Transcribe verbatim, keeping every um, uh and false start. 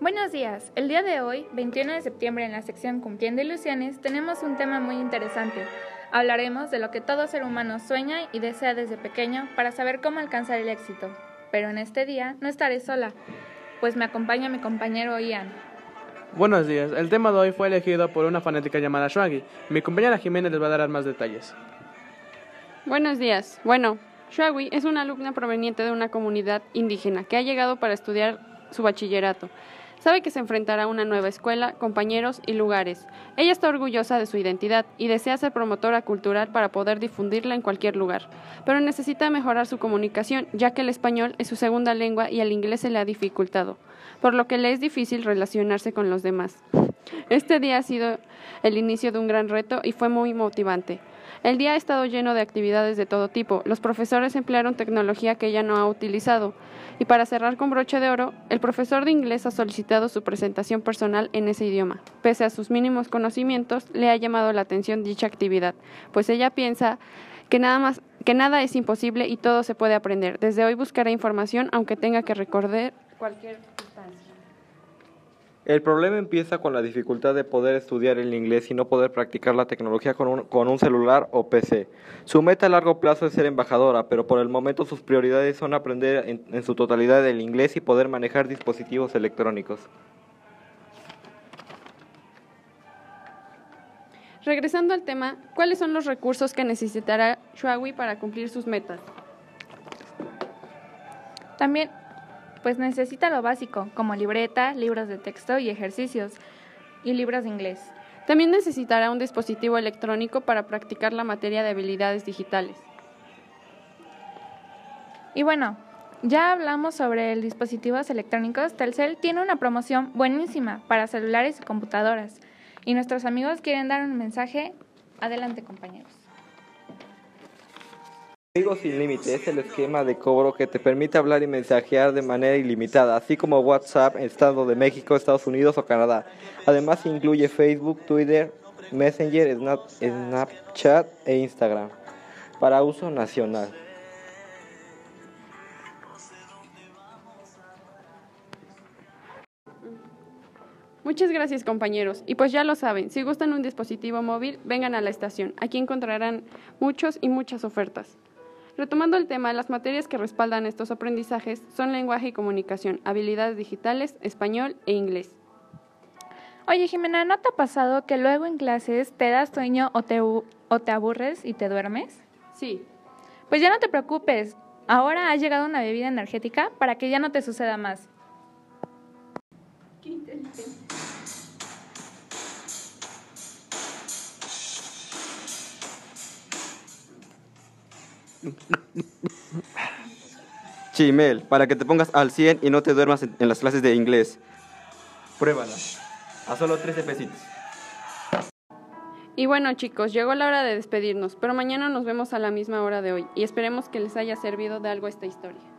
Buenos días. El día de hoy, veintiuno de septiembre, en la sección Cumpliendo Ilusiones, tenemos un tema muy interesante. Hablaremos de lo que todo ser humano sueña y desea desde pequeño para saber cómo alcanzar el éxito. Pero en este día no estaré sola, pues me acompaña mi compañero Ian. Buenos días. El tema de hoy fue elegido por una fanática llamada Shwagi. Mi compañera Jimena les va a dar más detalles. Buenos días. Bueno, Shwagi es una alumna proveniente de una comunidad indígena que ha llegado para estudiar su bachillerato. Sabe que se enfrentará a una nueva escuela, compañeros y lugares. Ella está orgullosa de su identidad y desea ser promotora cultural para poder difundirla en cualquier lugar. Pero necesita mejorar su comunicación, ya que el español es su segunda lengua y el inglés se le ha dificultado, por lo que le es difícil relacionarse con los demás. Este día ha sido el inicio de un gran reto y fue muy motivante. El día ha estado lleno de actividades de todo tipo. Los profesores emplearon tecnología que ella no ha utilizado. Y para cerrar con broche de oro, el profesor de inglés ha solicitado su presentación personal en ese idioma. Pese a sus mínimos conocimientos, le ha llamado la atención dicha actividad, pues ella piensa que nada más, que nada es imposible y todo se puede aprender. Desde hoy buscará información, aunque tenga que recorrer cualquier distancia. El problema empieza con la dificultad de poder estudiar el inglés y no poder practicar la tecnología con un, con un celular o P C. Su meta a largo plazo es ser embajadora, pero por el momento sus prioridades son aprender en, en su totalidad el inglés y poder manejar dispositivos electrónicos. Regresando al tema, ¿cuáles son los recursos que necesitará Shwagi para cumplir sus metas? También, pues necesita lo básico, como libreta, libros de texto y ejercicios, y libros de inglés. También necesitará un dispositivo electrónico para practicar la materia de habilidades digitales. Y bueno, ya hablamos sobre los dispositivos electrónicos. Telcel tiene una promoción buenísima para celulares y computadoras. Y nuestros amigos quieren dar un mensaje. Adelante, compañeros. Amigos sin límite es el esquema de cobro que te permite hablar y mensajear de manera ilimitada, así como WhatsApp en Estado de México, Estados Unidos o Canadá. Además incluye Facebook, Twitter, Messenger, Snap, Snapchat e Instagram para uso nacional. Muchas gracias, compañeros. Y pues ya lo saben, si gustan un dispositivo móvil, vengan a la estación. Aquí encontrarán muchos y muchas ofertas. Retomando el tema, las materias que respaldan estos aprendizajes son lenguaje y comunicación, habilidades digitales, español e inglés. Oye, Jimena, ¿no te ha pasado que luego en clases te das sueño o te, o te aburres y te duermes? Sí. Pues ya no te preocupes. Ahora ha llegado una bebida energética para que ya no te suceda más. Qué inteligente. Chimel, para que te pongas al cien y no te duermas en, en las clases de inglés. Pruébala, a solo trece pesitos. Y bueno, chicos, llegó la hora de despedirnos, pero mañana nos vemos a la misma hora de hoy y esperemos que les haya servido de algo esta historia.